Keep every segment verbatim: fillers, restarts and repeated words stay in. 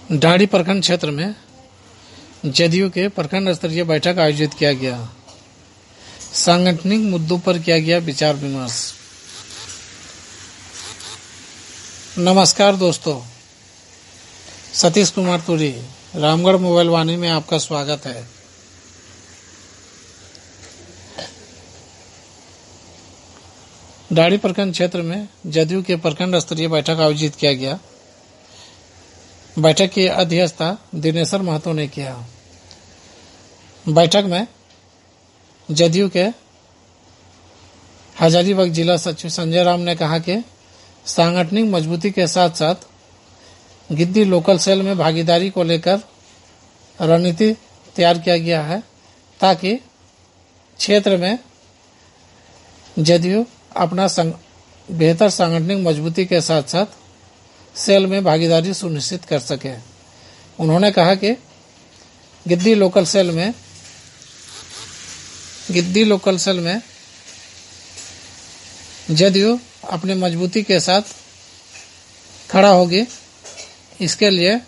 डाढ़ी प्रखंड क्षेत्र में जदयू के प्रखंड स्तरीय बैठक आयोजित किया गया। सांगठनिक मुद्दों पर किया गया विचार विमर्श। नमस्कार दोस्तों, सतीश कुमार तुरी, रामगढ़ मोबाइल वाणी में आपका स्वागत है। डाढ़ी प्रखंड क्षेत्र में जदयू के प्रखंड स्तरीय बैठक आयोजित किया गया। बैठक की अध्यक्षता दिनेश्वर महतो ने किया। बैठक में जदयू के हजारीबाग जिला सचिव संजय राम ने कहा कि सांगठनिक मजबूती के साथ साथ गिद्दी लोकल सेल में भागीदारी को लेकर रणनीति तैयार किया गया है, ताकि क्षेत्र में जदयू अपना बेहतर सांगठनिक मजबूती के साथ साथ सेल में भागीदारी सुनिश्चित कर सके। उन्होंने कहा कि गिद्दी लोकल सेल में गिद्दी लोकल सेल में जदयू अपनी मजबूती के साथ खड़ा होगी। इसके लिए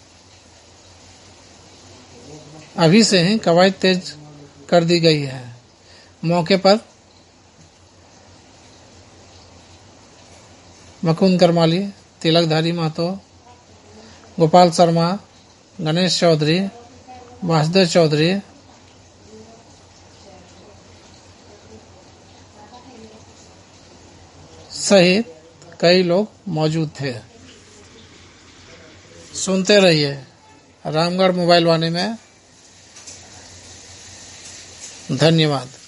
अभी से ही कवायद तेज कर दी गई है। मौके पर मकुंद करमाली, तिलकधारी महतो, गोपाल शर्मा, गणेश चौधरी, वासुदेव चौधरी सहित कई लोग मौजूद थे। सुनते रहिए रामगढ़ मोबाइल वाणी में। धन्यवाद।